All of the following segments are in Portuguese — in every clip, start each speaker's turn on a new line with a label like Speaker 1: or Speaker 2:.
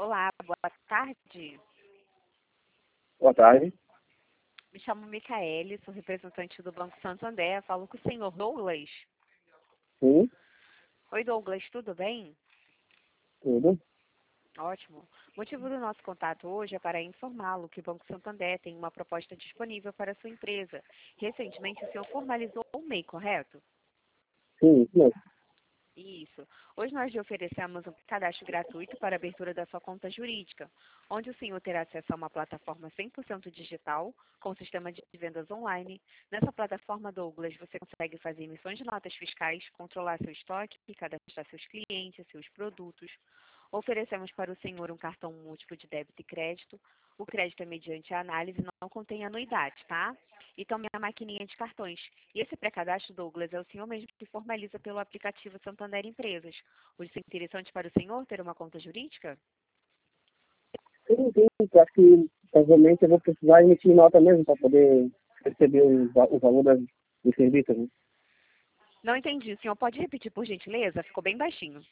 Speaker 1: Olá, boa tarde.
Speaker 2: Boa tarde.
Speaker 1: Me chamo Micaele, sou representante do Banco Santander. Falo com o senhor Douglas.
Speaker 2: Sim,
Speaker 1: Oi, Douglas, tudo bem?
Speaker 2: tudo.
Speaker 1: Ótimo. O motivo do nosso contato hoje é para informá-lo que o Banco Santander tem uma proposta disponível para a sua empresa. Recentemente, o senhor formalizou o MEI, correto?
Speaker 2: Sim, isso mesmo.
Speaker 1: Isso. Hoje nós lhe oferecemos um cadastro gratuito para a abertura da sua conta jurídica, onde o senhor terá acesso a uma plataforma 100% digital, com sistema de vendas online. Nessa plataforma, Douglas, você consegue fazer emissões de notas fiscais, controlar seu estoque, cadastrar seus clientes, seus produtos. Oferecemos para o senhor um cartão múltiplo de débito e crédito. O crédito é mediante a análise, não contém anuidade, tá? E também a maquininha de cartões. E esse pré-cadastro, Douglas, é o senhor mesmo que formaliza pelo aplicativo Santander Empresas. Hoje é interessante para o senhor ter uma conta jurídica?
Speaker 2: Sim, sim. Eu acho que provavelmente eu vou precisar emitir nota mesmo para poder receber o valor dos serviços. Né?
Speaker 1: Não entendi. O senhor pode repetir, por gentileza? Ficou bem baixinho.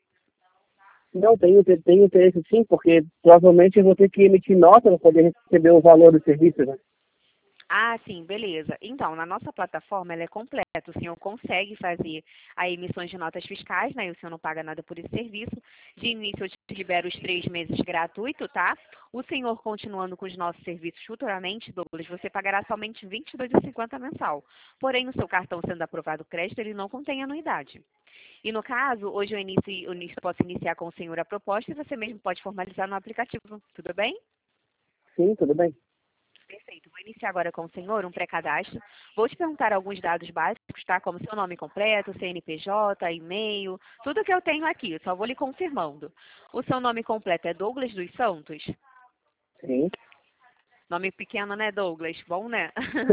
Speaker 2: Não, tenho interesse sim, porque provavelmente eu vou ter que emitir nota para poder receber o valor dos serviços. Né?
Speaker 1: Ah, sim, beleza. Então, na nossa plataforma, ela é completa. O senhor consegue fazer a emissões de notas fiscais, né? E o senhor não paga nada por esse serviço. De início, eu te libero os 3 meses gratuito, tá? O senhor continuando com os nossos serviços futuramente, Douglas, você pagará somente R$ 22,50 mensal. Porém, o seu cartão sendo aprovado crédito, ele não contém anuidade. E no caso, hoje posso iniciar com o senhor a proposta e você mesmo pode formalizar no aplicativo. Tudo bem?
Speaker 2: Sim, tudo bem.
Speaker 1: Perfeito. Vou iniciar agora com o senhor um pré-cadastro. Vou te perguntar alguns dados básicos, tá? Como seu nome completo, CNPJ, e-mail, tudo que eu tenho aqui. Só vou lhe confirmando. O seu nome completo é Douglas dos Santos?
Speaker 2: Sim.
Speaker 1: Nome pequeno, né, Douglas? Bom, né?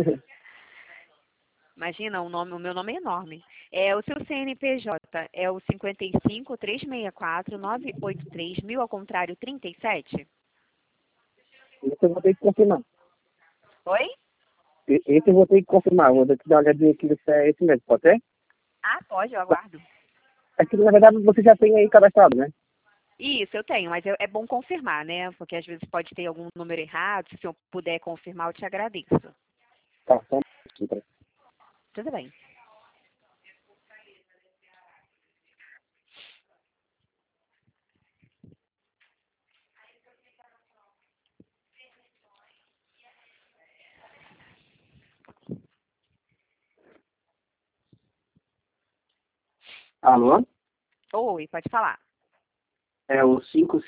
Speaker 1: Imagina, o meu nome é enorme. O seu CNPJ é o 55 364 983 1000 ao contrário 37?
Speaker 2: Esse eu vou ter que confirmar.
Speaker 1: Oi?
Speaker 2: Esse eu vou ter que confirmar. Vou ter que dar uma olhadinha aqui se é esse mesmo, pode ser?
Speaker 1: Ah, pode, eu aguardo.
Speaker 2: É que na verdade você já tem aí cadastrado, né?
Speaker 1: Isso, eu tenho, mas é bom confirmar, né? Porque às vezes pode ter algum número errado. Se o senhor puder confirmar, eu te agradeço.
Speaker 2: Tá, só um pouquinho, peraí.
Speaker 1: Tudo bem.
Speaker 2: Alô?
Speaker 1: Oi, pode falar.
Speaker 2: É o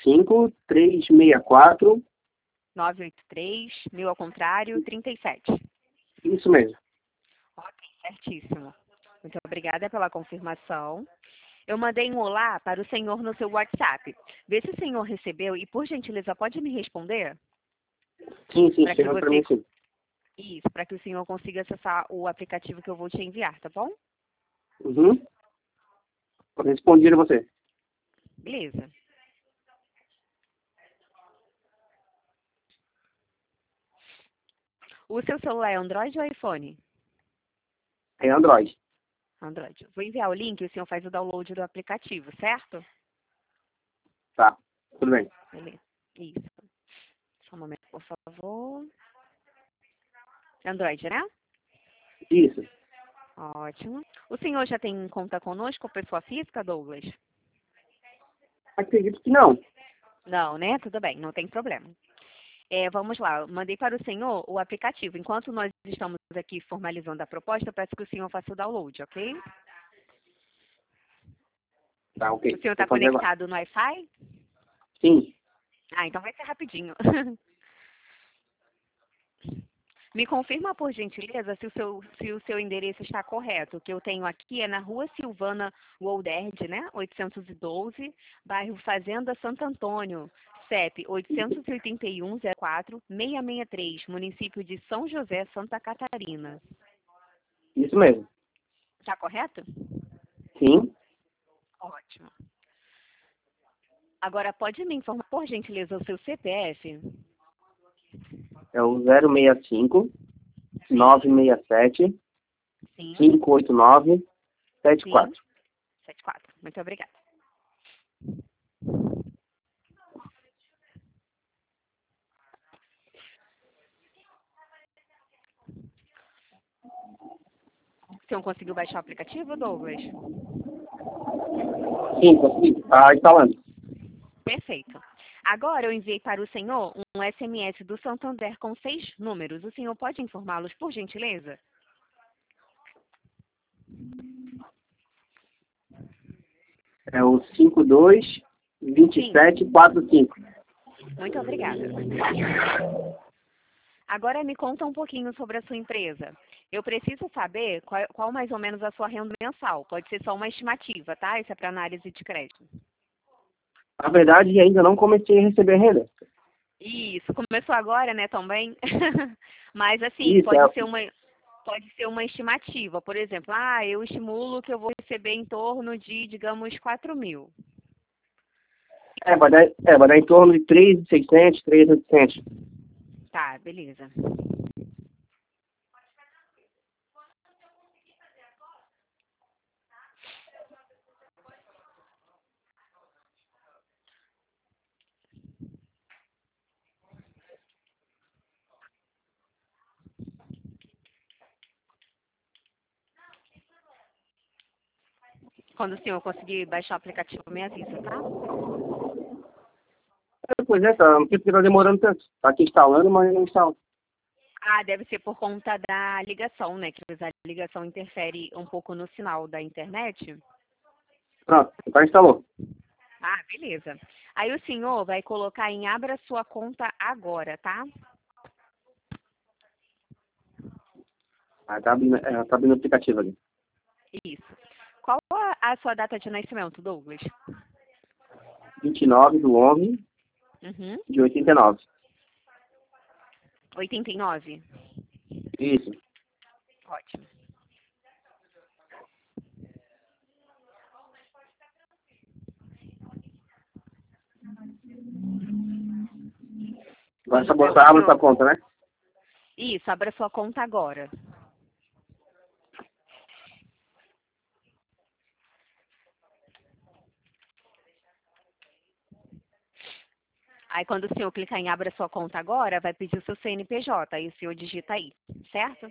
Speaker 2: 55364.
Speaker 1: 983 1000 ao contrário 37.
Speaker 2: Isso mesmo.
Speaker 1: Ok, certíssimo. Muito obrigada pela confirmação. Eu mandei um olá para o senhor no seu WhatsApp. Vê se o senhor recebeu e, por gentileza, pode me responder?
Speaker 2: Sim,
Speaker 1: Para que
Speaker 2: chegou para mim
Speaker 1: você.
Speaker 2: sim.
Speaker 1: Isso, para que o senhor consiga acessar o aplicativo que eu vou te enviar, tá bom?
Speaker 2: Uhum. Respondi a você.
Speaker 1: Beleza. O seu celular é Android ou iPhone?
Speaker 2: É Android.
Speaker 1: Android. Vou enviar o link e o senhor faz o download do aplicativo, certo?
Speaker 2: Tá, tudo bem.
Speaker 1: Beleza. Isso. Só um momento, por favor. Android, né?
Speaker 2: Isso.
Speaker 1: Ótimo. O senhor já tem conta conosco, pessoa física, Douglas?
Speaker 2: Acredito que não.
Speaker 1: Não, né? Tudo bem, não tem problema. Vamos lá, mandei para o senhor o aplicativo. Enquanto nós estamos aqui formalizando a proposta, eu peço que o senhor faça o download, ok?
Speaker 2: Tá,
Speaker 1: O
Speaker 2: ok.
Speaker 1: senhor está
Speaker 2: Vou fazer agora.
Speaker 1: conectado no Wi-Fi?
Speaker 2: Sim.
Speaker 1: Ah, então vai ser rapidinho. Me confirma, por gentileza, se o seu endereço está correto. O que eu tenho aqui é na Rua Silvana Wolderd, né? 812, bairro Fazenda Santo Antônio, CEP 881-04-663, município de São José, Santa Catarina.
Speaker 2: Isso mesmo.
Speaker 1: Está correto?
Speaker 2: Sim.
Speaker 1: Ótimo. Agora, pode me informar, por gentileza, o seu CPF?
Speaker 2: É o 065 967
Speaker 1: Sim,
Speaker 2: 589
Speaker 1: sim,
Speaker 2: 74.
Speaker 1: 74. Muito obrigada. senhor conseguiu baixar o aplicativo, Douglas?
Speaker 2: Sim, consegui. Tá instalando.
Speaker 1: Perfeito. Agora eu enviei para o senhor um SMS do Santander com 6 números. O senhor pode informá-los, por gentileza?
Speaker 2: É o 522745.
Speaker 1: Muito obrigada. Agora me conta um pouquinho sobre a sua empresa. Eu preciso saber qual mais ou menos a sua renda mensal. Pode ser só uma estimativa, tá? Isso é para análise de crédito.
Speaker 2: Na verdade, ainda não comecei a receber renda.
Speaker 1: Isso, começou agora, né, também? Mas assim,
Speaker 2: Isso,
Speaker 1: pode ser uma estimativa. Por exemplo, eu estimulo que eu vou receber em torno de, digamos, 4.000.
Speaker 2: vai dar em torno de 3.600, 3.800.
Speaker 1: Tá, beleza. Quando o senhor conseguir baixar o aplicativo, me avisa, tá?
Speaker 2: Pois é, tá, não sei porque tá demorando tanto. Tá aqui instalando, mas não instala.
Speaker 1: Deve ser por conta da ligação, né? Que a ligação interfere um pouco no sinal da internet.
Speaker 2: Pronto, tá instalou.
Speaker 1: Beleza. Aí o senhor vai colocar em abra sua conta agora, tá?
Speaker 2: Tá abrindo o aplicativo ali.
Speaker 1: Isso. Qual a sua data de nascimento, Douglas?
Speaker 2: 29/11
Speaker 1: Uhum.
Speaker 2: de 89.
Speaker 1: 89?
Speaker 2: Isso.
Speaker 1: Ótimo.
Speaker 2: Agora só botar abre sua conta, né?
Speaker 1: Isso, abra sua conta agora. Aí quando o senhor clicar em abra sua conta agora, vai pedir o seu CNPJ, aí o senhor digita aí, certo?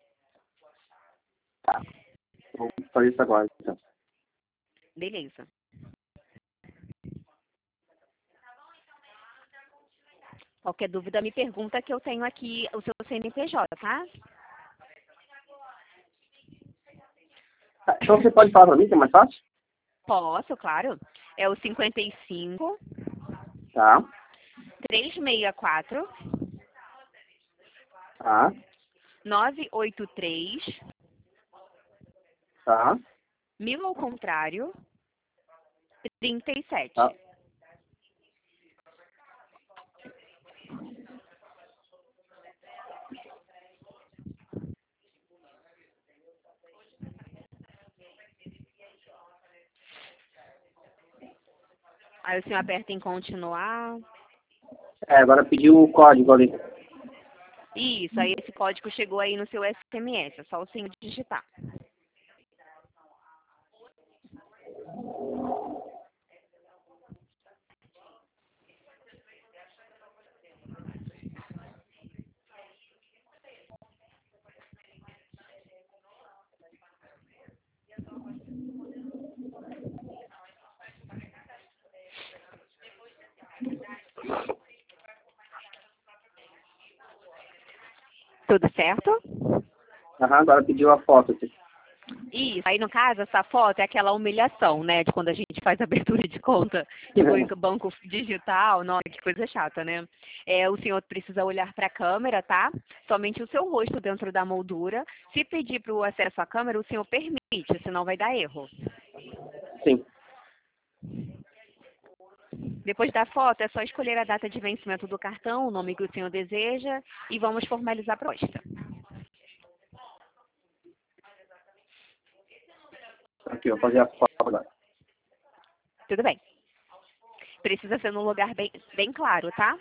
Speaker 2: Tá. Vou fazer isso agora, então.
Speaker 1: Beleza. Qualquer dúvida me pergunta que eu tenho aqui o seu CNPJ, tá?
Speaker 2: Tá, então você pode falar pra mim, que é mais fácil?
Speaker 1: Posso, claro. É o 55
Speaker 2: Tá,
Speaker 1: 364
Speaker 2: tá,
Speaker 1: 983
Speaker 2: tá,
Speaker 1: 1000 ao contrário 37.
Speaker 2: tá.
Speaker 1: Aí o senhor aperta em continuar.
Speaker 2: Agora pediu o código ali.
Speaker 1: Isso, aí esse código chegou aí no seu SMS, é só o senhor digitar. Tudo certo?
Speaker 2: Agora pediu a foto aqui.
Speaker 1: Isso, aí no caso, essa foto é aquela humilhação, né? De quando a gente faz abertura de conta e põe o banco digital, nossa, que coisa chata, né? O senhor precisa olhar para a câmera, tá? Somente o seu rosto dentro da moldura. Se pedir para o acesso à câmera, o senhor permite, senão vai dar erro.
Speaker 2: Sim.
Speaker 1: Depois da foto, é só escolher a data de vencimento do cartão, o nome que o senhor deseja e vamos formalizar a proposta.
Speaker 2: Aqui, vou fazer a foto agora.
Speaker 1: Tudo bem. Precisa ser num lugar bem claro, tá?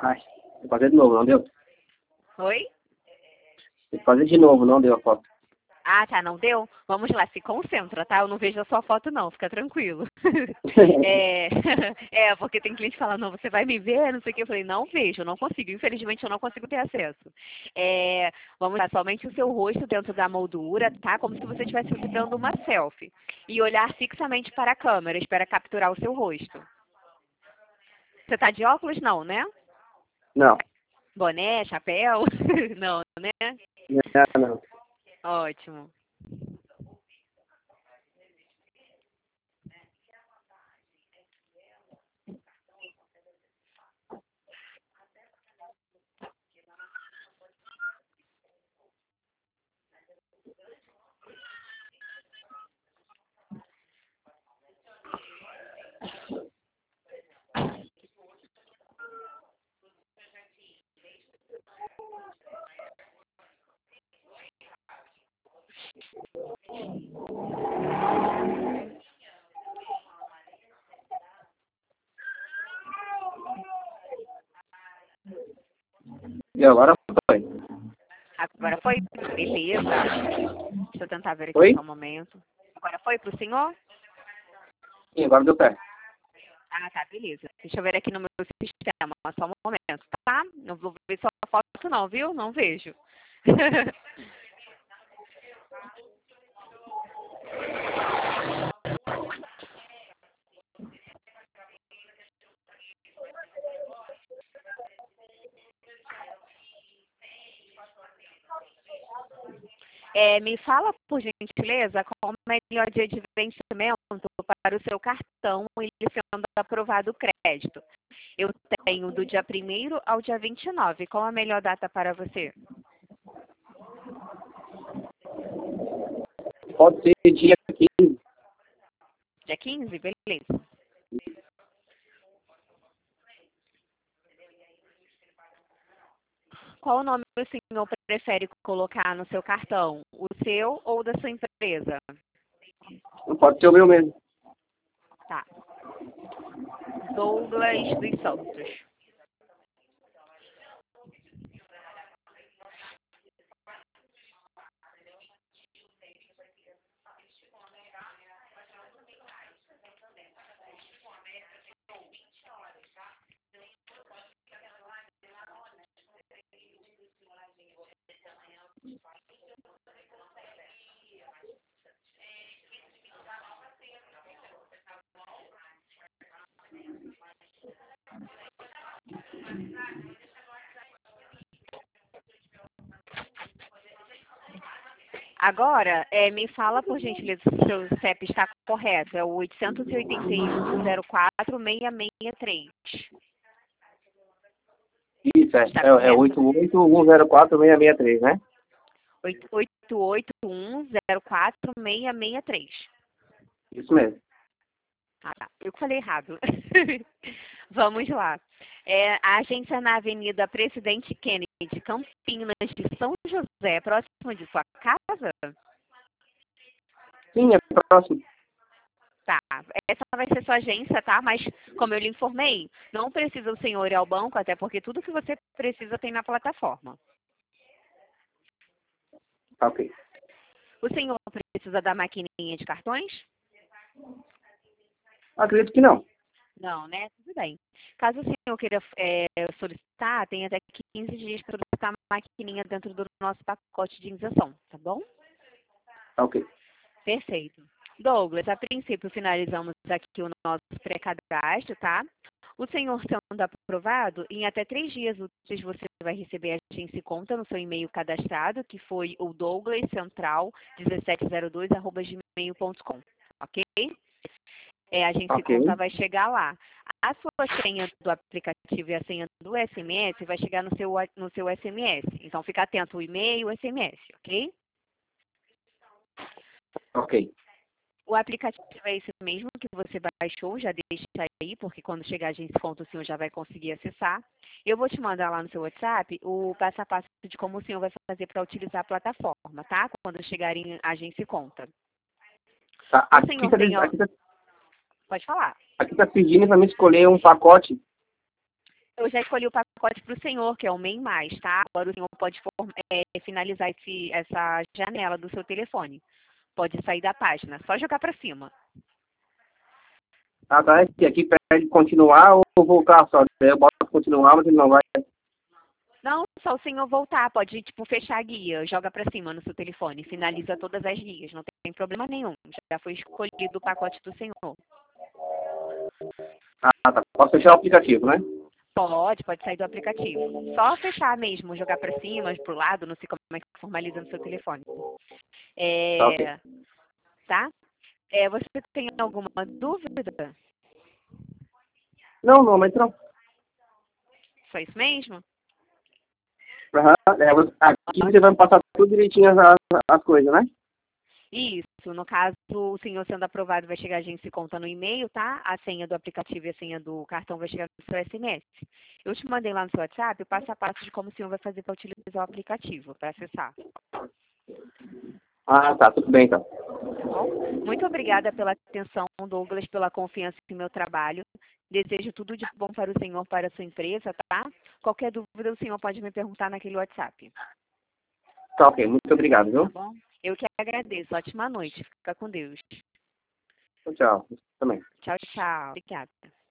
Speaker 2: Ai, vou fazer de novo, não deu?
Speaker 1: Oi?
Speaker 2: Tem que fazer de novo, não deu a foto.
Speaker 1: Ah, tá, não deu? Vamos lá, se concentra, tá? Eu não vejo a sua foto, não, fica tranquilo. É, porque tem cliente que fala, não, você vai me ver, não sei o que. Eu falei, não vejo, eu não consigo. Infelizmente, eu não consigo ter acesso. Vamos lá, somente o seu rosto dentro da moldura, tá? Como se você estivesse tirando uma selfie. E olhar fixamente para a câmera, espera capturar o seu rosto. Você tá de óculos? Não, né?
Speaker 2: Não,
Speaker 1: Boné, chapéu? Não, né?
Speaker 2: não.
Speaker 1: Ótimo.
Speaker 2: E agora foi.
Speaker 1: Agora foi? Beleza. Deixa eu tentar ver aqui
Speaker 2: Oi?
Speaker 1: só um momento. Agora foi pro senhor?
Speaker 2: Sim, agora deu pé.
Speaker 1: Ah, tá, beleza. Deixa eu ver aqui no meu sistema, só um momento, tá? Não vou ver sua foto não, viu? Não vejo. Me fala, por gentileza, qual o melhor dia de vencimento para o seu cartão, ele sendo aprovado o crédito. Eu tenho do dia 1º ao dia 29. Qual a melhor data para você?
Speaker 2: Pode ser dia 15.
Speaker 1: Dia 15? Beleza. Qual o nome o senhor prefere colocar no seu cartão? O seu ou da sua empresa?
Speaker 2: Não pode ser o meu mesmo.
Speaker 1: Tá. Douglas dos Santos. Agora, me fala, por gentileza, se o seu CEP está correto. É o 881-04-663.
Speaker 2: Isso,
Speaker 1: Está
Speaker 2: é
Speaker 1: correto?
Speaker 2: 88-104-663, né?
Speaker 1: 881-04-663.
Speaker 2: Isso mesmo.
Speaker 1: Ah, tá. Eu que falei errado. Vamos lá. A agência na Avenida Presidente Kennedy, Campinas de São José, próximo de sua casa?
Speaker 2: Sim, é próximo.
Speaker 1: Tá. Essa vai ser sua agência, tá? Mas, como eu lhe informei, não precisa o senhor ir ao banco, até porque tudo que você precisa tem na plataforma.
Speaker 2: Tá, ok.
Speaker 1: O senhor precisa da maquininha de cartões?
Speaker 2: Acredito que não.
Speaker 1: Não, né? Tudo bem. Caso o senhor queira solicitar, tem até 15 dias para solicitar a maquininha dentro do nosso pacote de isenção, tá bom?
Speaker 2: Tá, ok.
Speaker 1: Perfeito. Douglas, a princípio finalizamos aqui o nosso pré-cadastro, tá? O senhor sendo aprovado, em até 3 dias úteis você vai receber a agência e conta no seu e-mail cadastrado, que foi o douglascentral1702@gmail.com, ok? A agência e
Speaker 2: Ok.
Speaker 1: conta vai chegar lá. A sua senha do aplicativo e a senha do SMS vai chegar no seu SMS. Então, fica atento ao e-mail e o SMS, ok?
Speaker 2: Ok.
Speaker 1: O aplicativo é esse mesmo que você baixou, já deixa aí, porque quando chegar a agência e conta o senhor já vai conseguir acessar. Eu vou te mandar lá no seu WhatsApp o passo a passo de como o senhor vai fazer para utilizar a plataforma, tá? Quando chegar em agência e conta.
Speaker 2: Tá,
Speaker 1: O senhor tem... Pode falar.
Speaker 2: aqui tá pedindo para mim escolher um pacote.
Speaker 1: Eu já escolhi o pacote para o senhor, que é o MEI+, tá? Agora o senhor pode finalizar essa janela do seu telefone. Pode sair da página, só jogar para cima.
Speaker 2: Ah, tá. Aqui pede continuar ou voltar só. Daí eu boto continuar, mas ele não vai.
Speaker 1: Não, só o senhor voltar, pode, tipo, fechar a guia, joga para cima no seu telefone, finaliza todas as guias, não tem problema nenhum. Já foi escolhido o pacote do senhor.
Speaker 2: Ah, tá. Posso fechar o aplicativo, né?
Speaker 1: Pode sair do aplicativo. Só fechar mesmo, jogar para cima, para o lado, não sei como é que formaliza no seu telefone.
Speaker 2: Tá, ok.
Speaker 1: Tá? Você tem alguma dúvida?
Speaker 2: Não, normalmente não.
Speaker 1: Só isso mesmo?
Speaker 2: Aham. Aqui você vai me passar tudo direitinho as coisas, né?
Speaker 1: Isso. No caso, o senhor sendo aprovado, vai chegar a agência e conta no e-mail, tá? A senha do aplicativo e a senha do cartão vai chegar no seu SMS. Eu te mandei lá no seu WhatsApp o passo a passo de como o senhor vai fazer para utilizar o aplicativo, para acessar.
Speaker 2: Ah, tá. Tudo bem, então.
Speaker 1: Tá bom? Muito obrigada pela atenção, Douglas, pela confiança em meu trabalho. Desejo tudo de bom para o senhor, para a sua empresa, tá? Qualquer dúvida, o senhor pode me perguntar naquele WhatsApp.
Speaker 2: Tá, ok. Muito obrigado,
Speaker 1: Tá
Speaker 2: viu?
Speaker 1: bom? Eu que agradeço. Ótima noite. Fica com Deus.
Speaker 2: Tchau. Também.
Speaker 1: Tchau, tchau. Obrigada.